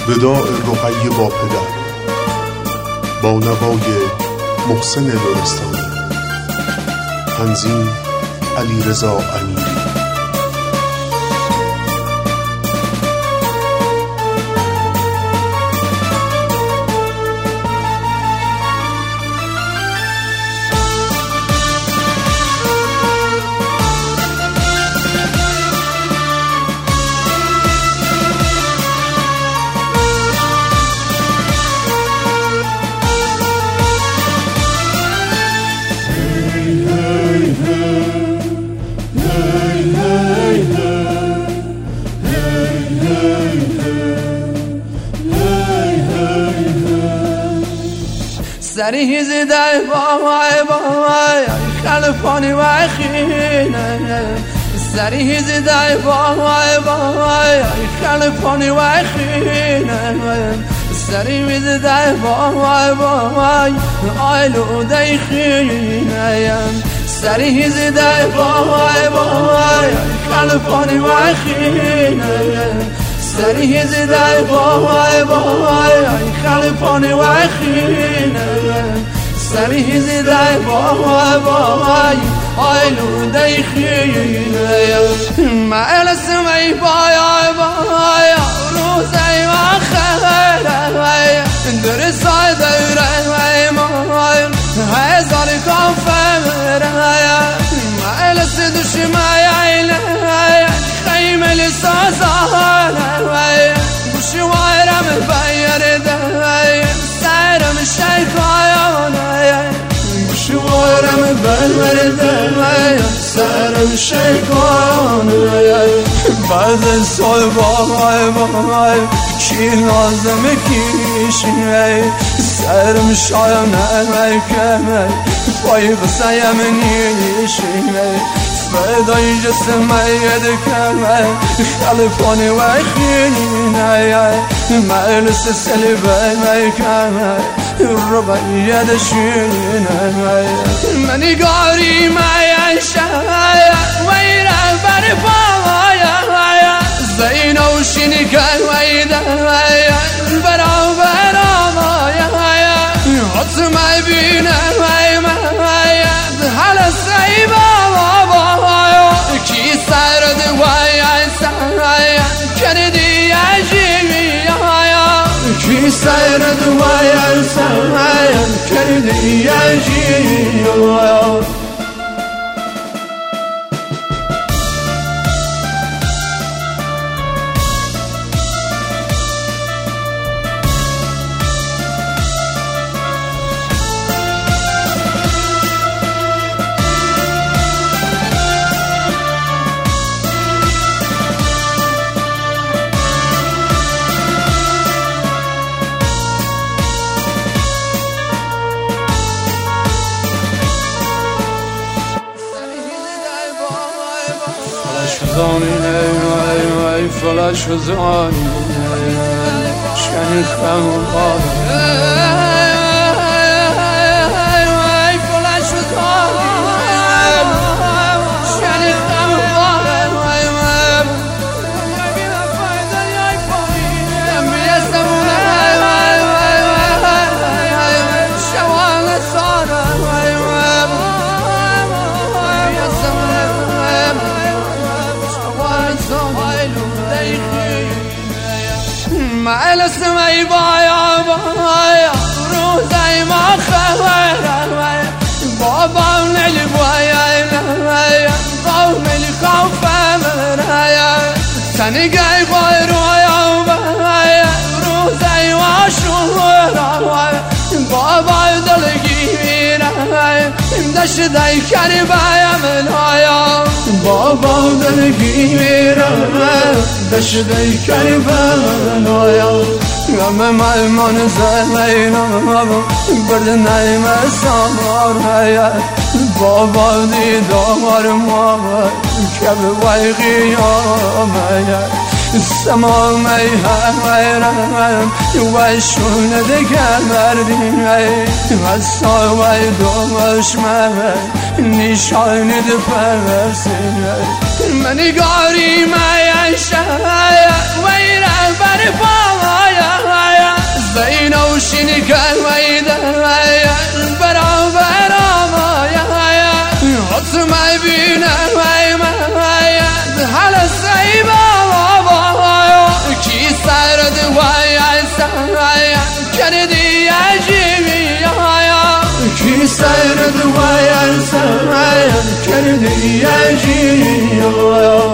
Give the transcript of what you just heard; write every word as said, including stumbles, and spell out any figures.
وداع رقیه با پدر، با نوای محسن لرستانی. تنظیم علیرضا امیری. سری زده بای بای خلفانی و خینه، سری زده بای بای خلفانی و خینه، سری زده بای بای آلوده خینه، سری زده بای بای خلفانی و خینه، سری زده بای بای خلفانی و خینه، سری زده بای بای آلوده خینه. معل سمی بای بای روزی و خیره درسای دوره مای هزار کافره، معل سدوش مایله خیمه لسازانه بشوارم بیرده سرم شیخایانه، بشوارم بیرده سرم شیخایانه. بعد سال بای بای کی لازم کیشه سرم شایانه کمه پای بسیم نیشه فدای جسمي يدكمه خلفوني وخيني مالس السلبة ميكمه الربع يدشينه مني قاري ما يشايا ويرا برفايا زين وشني كان ويدا برا برا مايا عطما بينا ويما على السيبه کی سرد وای سای کردی عجیبی آیا، کی سرد وای سای کردی عجیبی آیا. فلش فلش فزانی شنی خم معل سمی بایا بایا روزی ما خبره بابا نلی بایا نیا قوم الخوف مریا سنی گای بای رویا بایا روزی ما شورا بابا دلگیره دشت دای کری بایا منایا بابا دلگیره دشت دای کری منایا غم ملمان زمینم برد نیم سامار هیا بابا دیدار ما که به وی قیام هیا سمام ای حیرم و شونه دگر مردی غصا و دشمن نشان دپرسی منی گاری میشه وی رهبر پایا زینو شنکن ویده برابر آمایا حتما بینه وی مهید حال سیبا کی سرد وی سایا کردی عجیبی کی سرد وی سایا کردی عجیبی